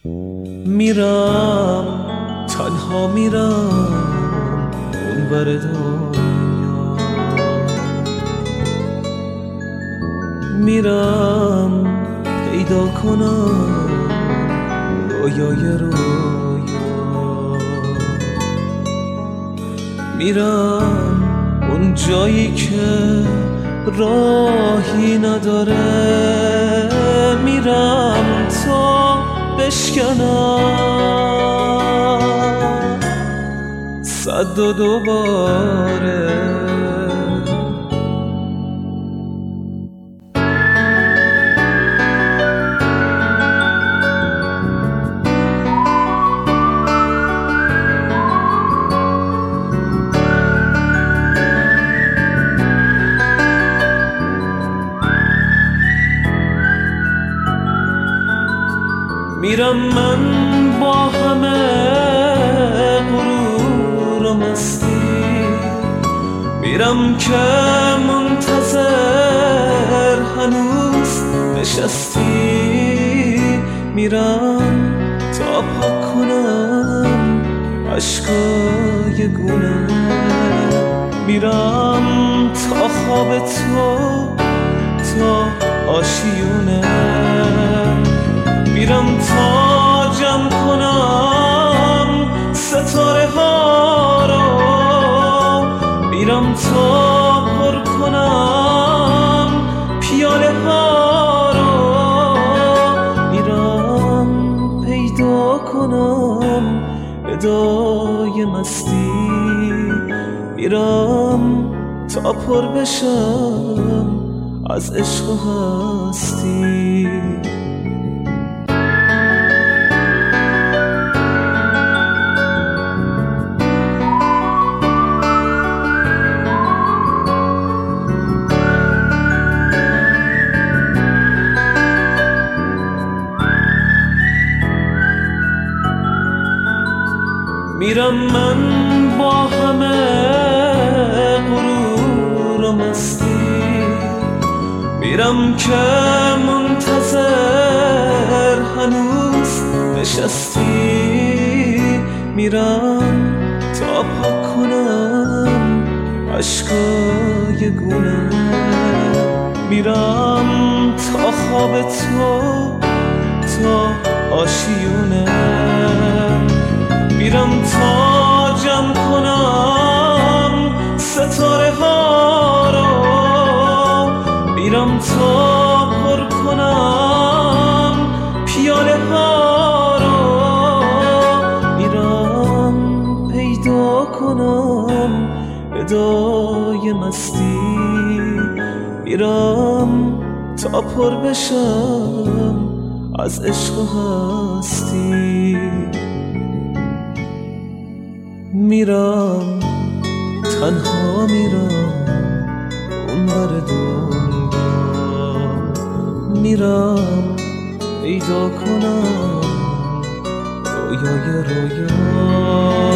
میرم تنها میرم اونور دنیا، میرم پیدا کنم رویای رویا، میرم اون جایی که راهی نداره، میرم تا بشکنم 102 باره. میرم من با همه غرور و مستی، میرم که منتظر هنوز نشستی، میرم تا پاک کنم عشقای گونه، میرم تا خواب تو تا آشیونه، میرم تا جمع کنم ستاره ها رو، میرم تا پر کنم پیاله ها رو، میرم پیدا کنم ادای مستی، میرم تا پر بشم از عشق و هستی. میرم من با همه غرور و مستی، میرم که منتظر هنوز نشستی، میرم تا پاک کنم عشقای گونه، میرم تا خواب تو تا آشیونه، میرم تا جمع کنم ستاره ها رو، میرم تا پر کنم پیاله ها رو، میرم پیدا کنم ادای مستی، میرم تا پر بشم از عشق و هستی، میرم تنها میرم اونور دنیا، میرم پیدا کنم رویای رویا.